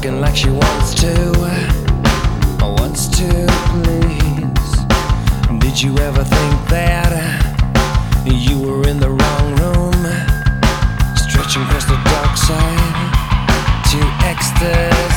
talking like she wants to please. Did you ever think that you were in the wrong room, stretching past the dark side to ecstasy?